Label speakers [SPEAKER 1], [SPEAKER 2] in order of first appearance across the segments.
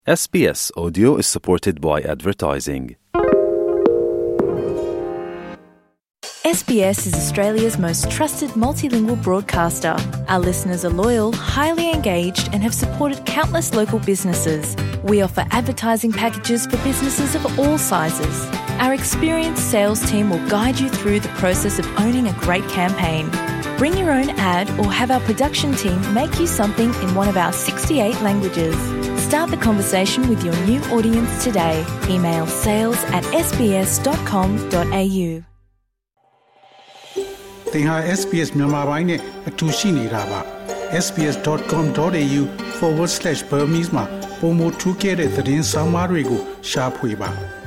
[SPEAKER 1] SBS Audio is supported by advertising.
[SPEAKER 2] SBS is Australia's most trusted multilingual broadcaster. Our listeners are loyal, highly engaged, and have supported countless local businesses. We offer advertising packages for businesses of all sizes. Our experienced sales team will guide you through the process of owning a great campaign. Bring your own ad or have our production team make you something in one of our 68 languages. Start the conversation with your new audience today. Email sales@sbs.com.au.
[SPEAKER 3] သင်ဟာ SBS မြန်မာပိုင်းနဲ့အတူရှိနေတာပါ sbs.com.au/burmese မှာပုံမထူးခဲ့တဲ့သတင်းစာမားတွေကိုရှားဖွေပါ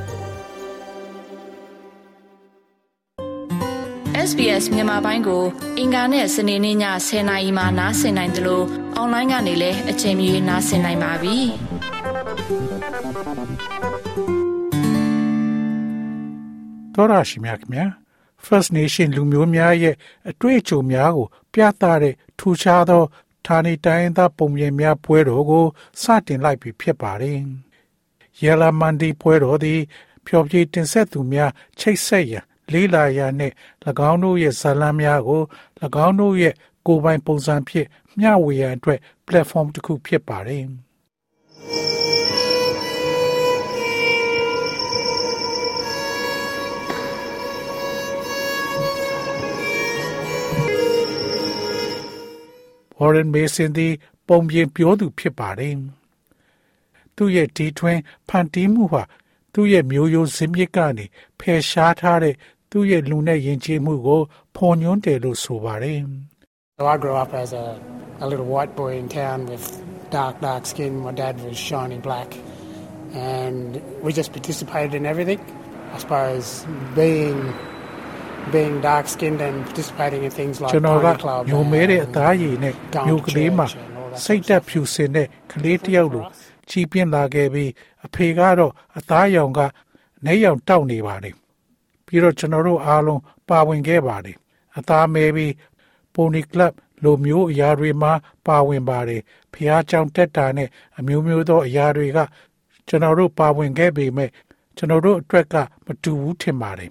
[SPEAKER 4] SBS မြန်မာပိုင်းကိုအင်ကာနဲ့စနေနေ့ည10:00 နာရီမှနားဆင်နိုင်တယ်လို့အွန်လိုင်းကနေလည်းအချိန်မီနားဆင်နိုင်ပါပြီ
[SPEAKER 3] ။တော်ရရှိမြခင် First Nation လူမျိုးများရဲ့အတွေ့အကြုံများကိုပြသတဲ့ထူးခြားသောဌာနေတိုင်းသားပုံပြင်များပွဲတော်ကိုစတင်လိုက်ပြီဖြစ်ပါတယ်။ Yella Mandi ပွဲတော်သည်ဖျော်ဖြေတင်ဆက်သူများချိတ်ဆက်ရန်လေးလာရနှင့်၎င်းတို့ရဲ့ဇာတ်လမ်းများကို၎င်းတို့ရဲ့ကိုယ်ပိုင်ပုံစံဖြင့်မျှဝေရန်အတွက် platform တစ်ခုဖြစ်ပါတယ်။ Warren Mason သည်ပုံပြင်ပြောသူဖြစ်ပါတယ်။သူရဲ့ဒီထွင်းဖန်တီးမှုဟာသူရဲ့မျိုးရိုးစင်မြစ်ကနေဖယ်ရှားထားတဲ့သူရဲ့လူနဲ့ယဉ်ကျေးမှုကိုဖော်ညွှန်းတယ်လို့ဆိုပါတယ်။
[SPEAKER 5] So I grew up as a little white boy in town with dark skin. My dad was shiny black, and we just participated in everything. I suppose being dark-skinned and participating in things like Pony Club
[SPEAKER 3] ညိုမဲတဲ့အသားရည်နဲ့မျိုးကလေးမှာစိတ်သက်ဖြူစင်တဲ့ကလေးတစ်ယောက်လိုကြီးပြင်းလာခဲ့ပြီးအဖေကတော့အသားရောင်ကနေရောင်တောက်နေပါတယ်ပြီးတော့ကျွန်တော်တို့အားလုံးပါဝင်ခဲ့ပါတယ်အသားမဲပြီး Pony Club လိုမျိုးအရာတွေမှာပါဝင်ပါတယ်ဖះကြောင်တက်တာနဲ့အမျိုးမျိုးသောအရာတွေကကျွန်တော်တို့ပါဝင်ခဲ့ပေမဲ့ကျွန်တော်တို့အတွက်ကမတူဘူးထင်ပါတယ်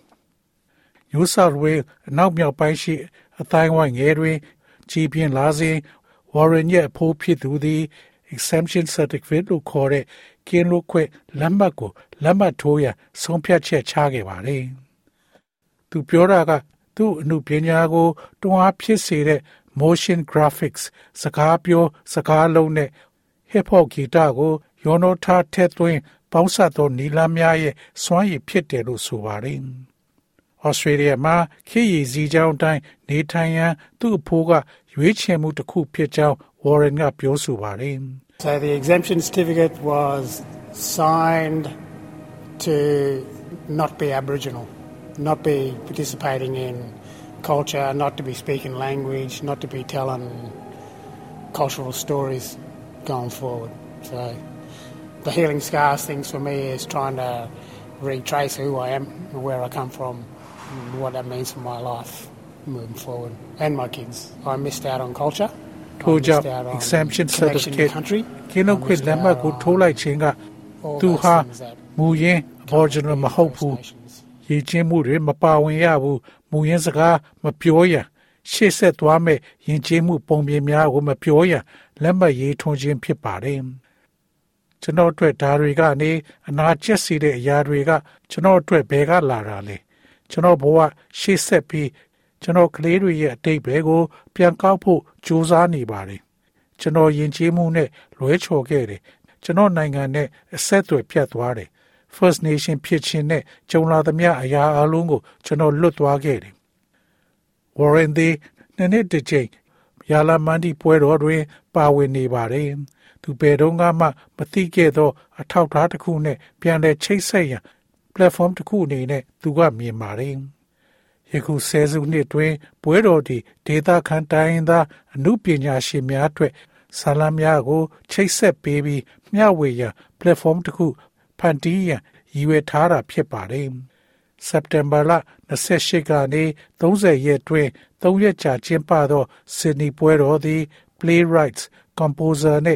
[SPEAKER 3] New South Wales အနောက်မြောက်ပိုင်းရှိအတိုင်းဝိုင်းငယ်တွင်ကြီးပြင်းလာစဉ် Warren ရဲ့အဖိုးဖြစ်သူသည် exemption certificate လို့ခေါ်တဲ့ကင်းလွတ်ခွင့်လက်မှတ်ကိုလက်မှတ်ထိုးရန်ဆုံးဖြတ်ချက်ချခဲ့ပါတယ်။သူပြောတာကသူ့အမှုပညာကိုတွန်းအားဖြစ်စေတဲ့ motion graphics စကားပြောစကားလုံးနဲ့ hip hop ဂီတကိုရောနှောထားထည့်သွင်းပေါင်းစပ်သောနီလာများရဲ့စွမ်းရည်ဖြစ်တယ်လို့ဆိုပါတယ်။ Australia မှာခေတ်ရည်စည်းကြောင်းတိုင်းနေထိုင်ရန်သူ့အဖိုးကရွေးချယ်မှုတစ်ခုဖြစ်ကြောင်း Warren ကပြောဆိုပါတယ်။
[SPEAKER 5] So the exemption certificate was signed to not be Aboriginal, not be participating in culture, not to be speaking language, not to be telling cultural stories going forward. So the Healing Scars things for me is trying to retrace who I am and where I come from.And what that means for my life moving forward and my kids. I missed out on culture.
[SPEAKER 3] ထို့ကြောင့် exemption certificate ကင်းလွတ်ခွင့်လက်မှတ်ကိုထိုးလိုက်ခြင်းကသူဟာမူရင်း Aboriginal မဟုတ်ဘူးရည်ချင်းမှုတွေမပါဝင်ရဘူးမူရင်းစကားမပြောရန်ရှေ့ဆက်သွားမဲ့ယဉ်ကျေးမှုပုံပြင်များကိုမပြောရန်လက်မှတ်ရေးထိုးခြင်းဖြစ်ပါတယ်ကျွန်တော်အတွက်ဒါတွေကနေအနာကျက်စီတဲ့အရာတွေကကျွန်တော်အတွက်ဘယ်ကလာတာလဲကျွန်တော်ဘဝရှေ့ဆက်ပြီးကျွန်တော်ကလေးတွေရဲ့အတိတ်ဘယ်ကိုပြန်ကောက်ဖို့ကြိုးစားနေပါတယ်ကျွန်တော်ယဉ်ကျေးမှုနဲ့လွဲချော်ခဲ့တယ်ကျွန်တော်နိုင်ငံနဲ့အဆက်အသွယ်ပြတ်သွားတယ် First Nation ဖြစ်ခြင်းနဲ့ကြုံလာသမျှအရာအလုံးကိုကျွန်တော်လွတ်သွားခဲ့တယ် Warren သည်နှစ်တစ်ကြိမ်Yella Mandi ပွဲတော်တွင်ပါဝင်နေပါတယ်သူဘယ်တော့မှမသိခဲ့သောအထောက်အထားတစ်ခုနဲ့ပြန်လည်ချိတ်ဆက်ရန်platform တစ်ခုအနေနဲ့သူကမြင်ပါတယ်။ယခုဆယ်စုနှစ်တွင်ပွဲတော်ဒီဒေတာခန်တိုင်းသားအမှုပညာရှင်များအတွက်ဆာလံများကိုချိတ်ဆက်ပေးပြီးမျှဝေရန် platform တစ်ခုဖန်တီးရန်ရည်ရွယ်ထားတာဖြစ်ပါတယ်။ September 28ကနေ30ရက်တွင်3ရက်ကြာကျင်းပသော Sydney ပွဲတော်သည် playwrights, composer နဲ့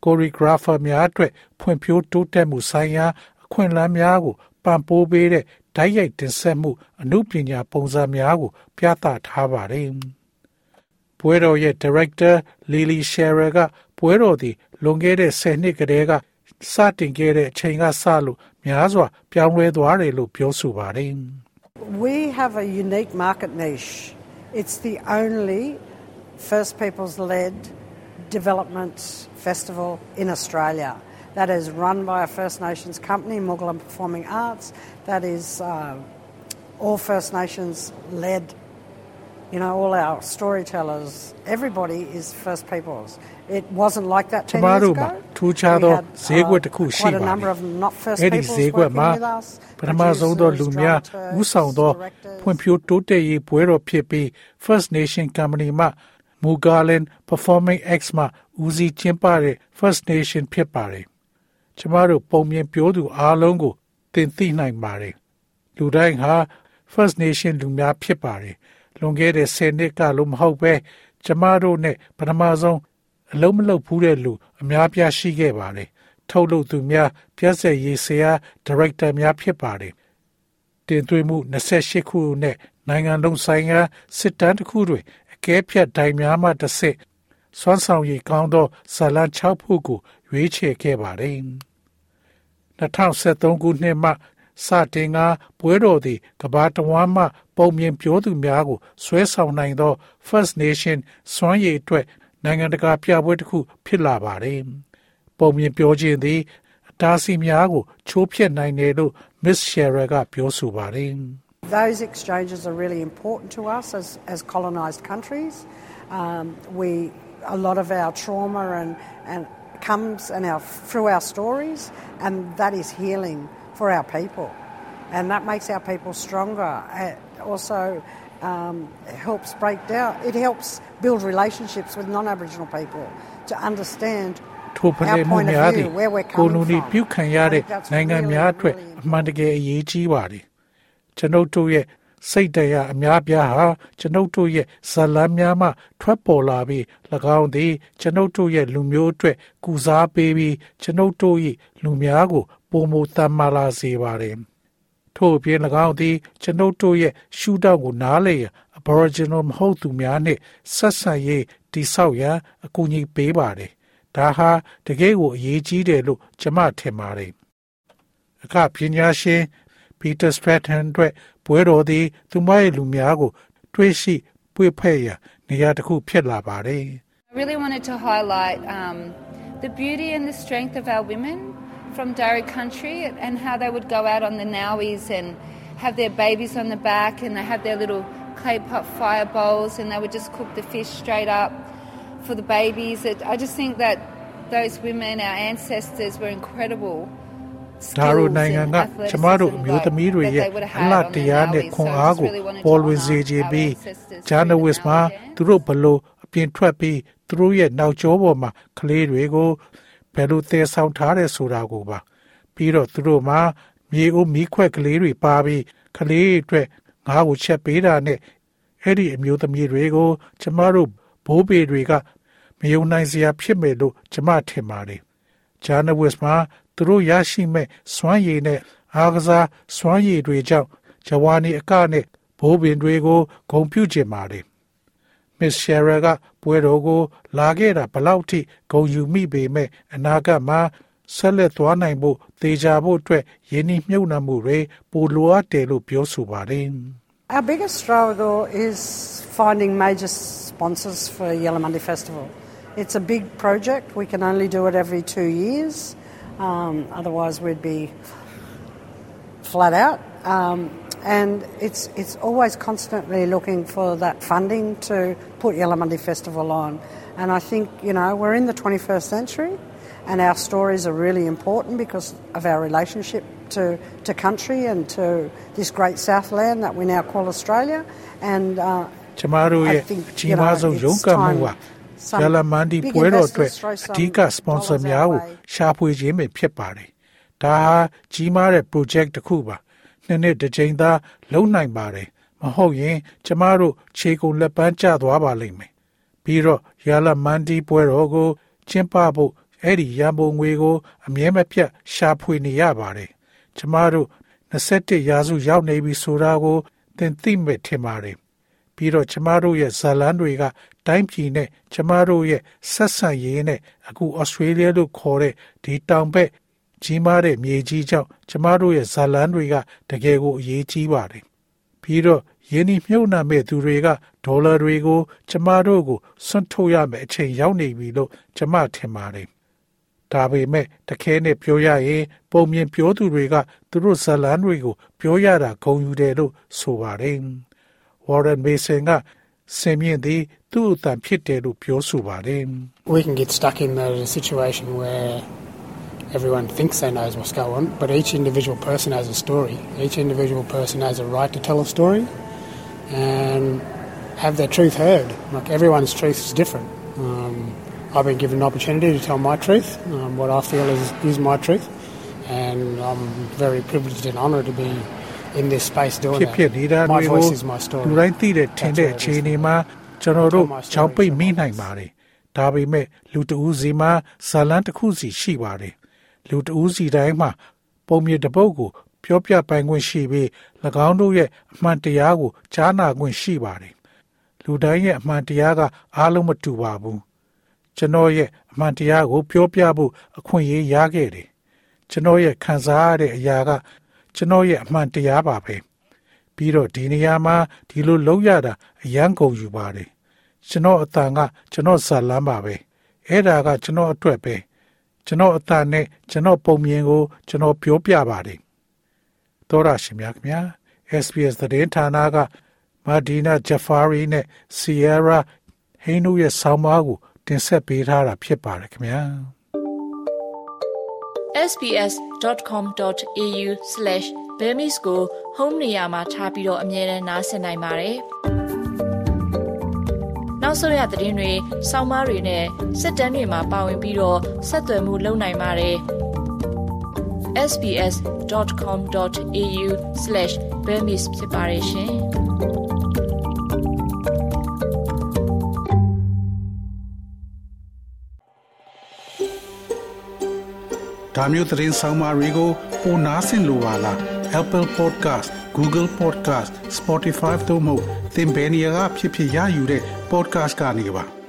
[SPEAKER 3] choreographer များအတွက်ဖွံ့ဖြိုးတိုးတက်မှုဆိုင်ရာအခွင့်အလမ်းများကိုပံ့ပိုးပေးတဲ့ဓာတ်ရိုက်တင်ဆက်မှုအမှုပညာပုံစံများကိုပြသထားပါတယ်။ပွဲတော်ရဲ့ director Lily Shearer ကပွဲတော်သည်လွန်ခဲ့တဲ့10နှစ်ကတည်းကစတင်ခဲ့တဲ့အချိန်ကစလို့များစွာပြောင်းလဲသွားတယ်လို့ပြောဆိုပါတယ်။
[SPEAKER 6] We have a unique market niche. It's the only First Peoples-led development festival in Australia that is run by a First Nations company, Mugalam Performing Arts, that is all First Nations led. You know, all our storytellers, everybody is First Peoples. It wasn't like that 10 years ago. We had quite a number of not First Peoples working with us.
[SPEAKER 3] ပထမဆုံးသောလူများဦးဆောင်သောဖွံ့ဖြိုးတိုးတက်ရေးပွဲတော်ဖြစ်ပြီး First Nation Company မှ Mugalam Performing Arts မှဦးစီးကျင်းပတဲ့ First Nation ဖြစ်ပါတယ်။ကျမတို့ပုံမြင်ပြောသူအားလုံးကိုသင်သိနိုင်ပါတယ်။လူတိုင်းဟာ First Nation လူများဖြစ်ပါတယ်။လွန်ခဲ့တဲ့10နှစ်ကလို့မဟုတ်ပဲကျမတို့နဲ့ပထမဆုံးအလုံးမလုံးဘူးတဲ့လူအများပြားရှိခဲ့ပါတယ်။ထုတ်လုပ်သူများပြည့်စက်ရေးဆရာဒါရိုက်တာများဖြစ်ပါတယ်။တင်သွင်းမှု28ခုနဲ့နိုင်ငံလုံးဆိုင်ရာစစ်တမ်းတစ်ခုတွင်အကဲဖြတ်တိုင်များမှတစ်စစ်စွမ်းဆောင်ရည်ကောင်းသောဇာလံ6ခုကိုရွေးချယ်ခဲ့ပါတယ်။2013ခုနှစ်မှစတင်ကပွဲတော်သည်ကမ္ဘာတဝန်းမှပုံမြင်ပြောသူများကိုဆွဲဆောင်နိုင်သော First Nation စွမ်းရည်အတွက်နိုင်ငံတကာပြပွဲတစ်ခုဖြစ်လာပါတယ်။ပုံမြင်ပြောခြင်းသည်အတားအဆီးများကိုချိုးဖျက်နိုင်တယ်လို့ Miss Shearer ကပြောဆိုပါတယ်။
[SPEAKER 6] Those exchanges are really important to us as colonised countries. A lot of our trauma and comes through our stories, and that is healing for our people, and that makes our people stronger. It also helps break down. It helps build relationships with non-Aboriginal people to understand our point of view, where we're coming from.
[SPEAKER 3] ပြုခံရတဲ့နိုင်ငံများအတွက်အမှန်တကယ်အရေးကြီးပါတယ်။ကျွန်ုပ်တို့ရဲ့စိတ်တရားအများပြားဟာကျွန်ုပ်တို့ရဲ့ဇာလံများမှထွက်ပေါ်လာပြီး၎င်းသည်ကျွန်ုပ်တို့ရဲ့လူမျိုးအတွက်ကုစားပေးပြီးကျွန်ုပ်တို့၏လူများကိုပုံမတမ်းမာလာစေပါတယ်။ထို့အပြင်၎င်းသည်ကျွန်ုပ်တို့ရဲ့ရှုထောင့်ကိုနားလည်ရန် Aboriginal မဟုတ်သူများနှင့်ဆက်ဆံရေးတည်ဆောက်ရန်အကူအညီပေးပါတယ်။ဒါဟာတကယ်ကိုအရေးကြီးတယ်လို့ကျွန်မထင်ပါတယ်။အခပညာရှင် Peter Stratton အတွက်ပွဲတော်သည်သူမရဲ့လူများကိုတွေ့ရှိပွေ့ဖက်ရန်နေရာတစ်ခုဖြစ်လာပါတယ်။
[SPEAKER 7] I really wanted to highlight the beauty and the strength of our women from Darug country and how they would go out on the Nowies and have their babies on the back and they have their little clay pot fire bowls and they would just cook the fish straight up for the babies. I just think that those women, our ancestors, were incredible.
[SPEAKER 3] ဒါရိုနိုင်ငံကကျမတို့အမျိုးသမီးတွေရဲ့အလှတရားနဲ့ခွန်အားကိုပေါ်လွင်စေခြင်းပြီးဂျာနဝစ်မှာသူတို့ဘလို့အပြင်ထွက်ပြီးသူတို့ရဲ့နောက်ကျောပေါ်မှာကလေးတွေကိုဘယ်လိုသယ်ဆောင်ထားတယ်ဆိုတာကိုပါပြီးတော့သူတို့မှာမြေအိုးမီးခွက်ကလေးတွေပါပြီးကလေးအတွက်ငါးကိုချက်ပေးတာနဲ့အဲ့ဒီအမျိုးသမီးတွေကိုကျမတို့ဘိုးဘေတွေကမယုံနိုင်စရာဖြစ်မယ်လို့ကျမထင်ပါတယ်ဂျာနဝစ်မှာသူတို့ရရှိမဲ့စွမ်းရည်နဲ့အားကစားစွမ်းရည်တွေကြောင့်ဂျဝါနီအကနဲ့ဘိုးဘင်တွေကိုဂုဏ်ပြုချင်ပါတယ်။ Miss Shearer ကပွဲတော်ကိုလာခဲ့တာဘလောက်ထိဂုဏ်ယူမိပေမဲ့အနာဂတ်မှာဆက်လက်သွားနိုင်ဖို့သေချာဖို့အတွက်ယင်းနှိမ့်မြုပ်နှံမှုတွေပိုလိုအပ်တယ်လို့ပြောဆိုပါတယ်။
[SPEAKER 6] Our biggest struggle is finding major sponsors for Yelamundi Festival. It's a big project. We can only do it every 2 years. Otherwise we'd be flat out. And it's always constantly looking for that funding to put Yelamundi Festival on. And I think, you know, we're in the 21st century and our stories are really important because of our relationship to country and to this great Southland that we now call Australia. And I think, you know, it's time
[SPEAKER 3] Yelamundi ပွဲတော်အတွက်အဓိက sponsor များကိုရှာဖွေခြင်းပဲဖြစ်ပါတယ်။ဒါဟာကြီးမားတဲ့ project တစ်ခုပါ။နှစ်တစ်ကြိမ်သာလုံနိုင်ပါတယ်။မဟုတ်ရင်ကျမတို့ခြေကုန်လက်ပန်းကျသွားပါလိမ့်မယ်။ပြီးတော့Yelamundi ပွဲတော်ကိုကျင်းပဖို့အဲ့ဒီရန်ပုံငွေကိုအမြဲမပြတ်ရှာဖွေနေရပါတယ်ကျမတို့21ရာစုရောက်နေပြီဆိုတာကိုသင်သိမဲ့ထင်ပါတယ်ပြီးတော့ကျမတို့ရဲ့ဇာလန်းတွေကတိုင်းပြည်နဲ့ကျမတို့ရဲ့ဆက်ဆံရေးနဲ့အခုဩစတြေးလျလို့ခေါ်တဲ့ဒီတောင်ဘက်ကြီးမားတဲ့မြေကြီးကြောင့်ကျမတို့ရဲ့ဇာလန်းတွေကတကယ်ကိုအရေးကြီးပါတယ်ပြီးတော့ယင်းဒီမြုပ်နှံမဲ့သူတွေကဒေါ်လာတွေကိုကျမတို့ကိုစွန့်ထုတ်ရမယ့်အချိန်ရောက်နေပြီလို့ကျမထင်ပါတယ်ဒါပေမဲ့တခဲနဲ့ပြောရရင်ပုံမြင်ပြောသူတွေကသူတို့ဇာလန်းတွေကိုပြောရတာဂုဏ်ယူတယ်လို့ဆိုပါတယ်Warren Mason ကဆင်မြင့်သည်သူ့အတန်ဖြစ်တယ်လို့ပြောဆိုပါတယ်
[SPEAKER 5] We can get stuck in a situation where everyone thinks they knows what's going on, but each individual person has a story. Each individual person has a right to tell a story and have their truth heard. Like everyone's truth is different. I've been given an opportunity to tell my truth, what I feel is my truth, and I'm very privileged and honoured to be in this space doing that. My voice is my story.
[SPEAKER 3] လူတိုင်းသိတဲ့ထင်တဲ့အခြေအနေမှာကျွန်တော်တို့ချောင်းပိတ်မိနိုင်ပါတယ်။ဒါပေမဲ့လူတဦးစီမှာဇာလန်းတစ်ခုစီရှိပါတယ်။လူတဦးစီတိုင်းမှာပုံမြင်တစ်ပုဒ်ကိုပြောပြပိုင်ခွင့်ရှိပြီး၎င်းတို့ရဲ့အမှန်တရားကိုကြားနာခွင့်ရှိပါတယ်။လူတိုင်းရဲ့အမှန်တရားကအားလုံးမတူပါဘူး။ကျွန်တော်ရဲ့အမှန်တရားကိုပြောပြဖို့အခွင့်အရေးရခဲ့တယ်။ကျွန်တော်ရဲ့ခံစားရတဲ့အရာကကျွန်တော်ရဲ့အမှန်တရားပါပဲပြီးတော့ဒီနေရာမှာဒီလိုလုပ်ရတာအယံကုန်ယူပါတယ်ကျွန်တော်အတန်ကကျွန်တော်ဇာလန်းပါပဲအဲ့ဒါကကျွန်တော်အတွက်ပဲကျွန်တော်အတန်နဲ့ကျွန်တော်ပုံမြင်ကိုကျွန်တော်ပြောပြပါတယ်သောရရှိမြခင်ဗျာ SBS သတင်းဌာနကမာဒီနာဂျဖာရီနဲ့ဆီယရာဟိန်းတို့ရဲ့ဆောင်းပါးကိုတင်ဆက်ပေးထားတာဖြစ်ပါတယ်ခင်ဗျာ
[SPEAKER 4] sbs.com.au/Burmese ကို home နေရာမှာထားပြီးတော့အမြဲတမ်းနားဆင်နိုင်ပါတယ်။နောက်ဆုံးရသတင်းတွေ၊ဆောင်းပါးတွေနဲ့စစ်တမ်းတွေမှာပါဝင်ပြီးတော့ဆက်သွယ်မှုလုပ်နိုင်ပါတယ်။ sbs.com.au/Burmese ဖြစ်ပါတယ်ရှင်။
[SPEAKER 3] ဒါမျိုးသတင်းဆောင်မတွေကိုပိုနားဆင်လိုပါလား Apple Podcast, Google Podcast, Spotify တို့မှာသင်ပင်ရာဖြစ်ဖြစ်ရယူတဲ့ podcast ကနေပါ